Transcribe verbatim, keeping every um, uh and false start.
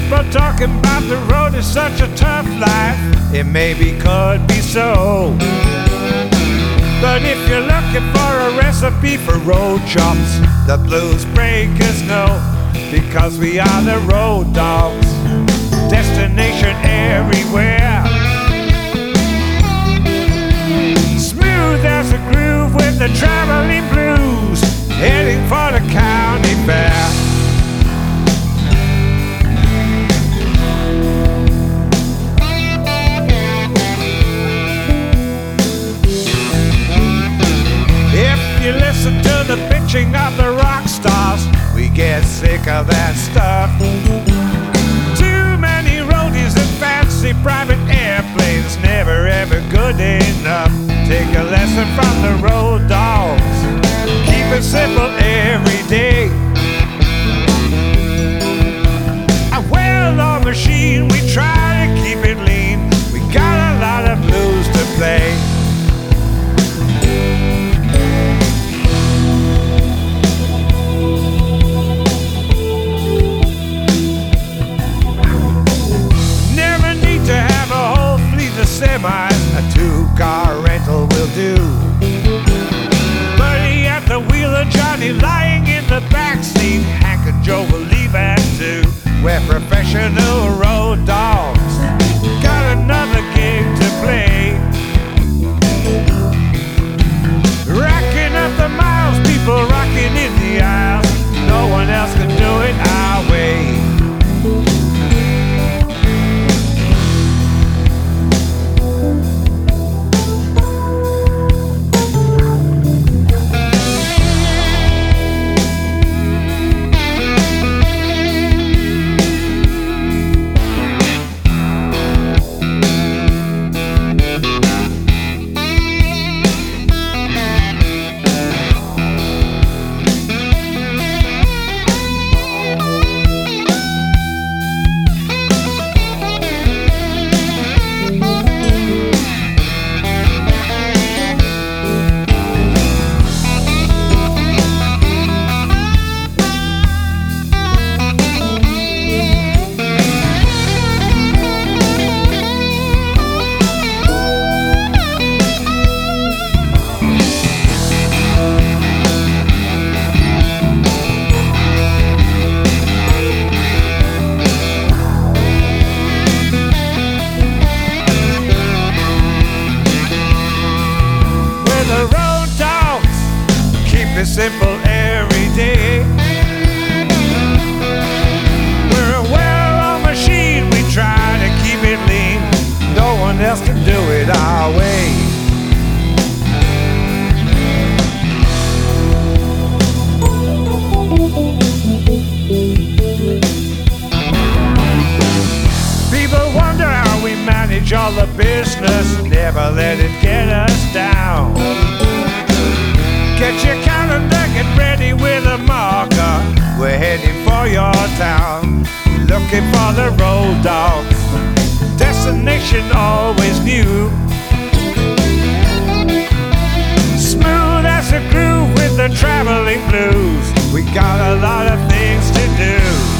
People talking about the road is such a tough life. It maybe could be so, but if you're looking for a recipe for road chops, the Blues Breakers know, because we are the road dogs. Destination everywhere, smooth as a groove with the traveling blues, heading for the county fair. You listen to the bitching of the rock stars, we get sick of that stuff. Too many roadies and fancy private airplanes, never ever good enough. Take a lesson from the road dogs, keep it simple every day. A well-oiled machine, we try to keep it lean. We got a lot of blues to play. Semis, a two-car rental will do. Buddy at the wheel and Johnny lying in the backseat. Hank and Joe will leave at two. We're professional road dogs, got another gig to play. Racking up the miles, people rocking in the aisles. No one else can do it our way. Simple every day. We're a well-oiled machine, we try to keep it lean. No one else can do it our way. People wonder how we manage all the business, never let it get us down. Get your calendar, get ready with a marker. We're heading for your town, looking for the road dogs. Destination always new, smooth as a groove with the traveling blues. We got a lot of things to do.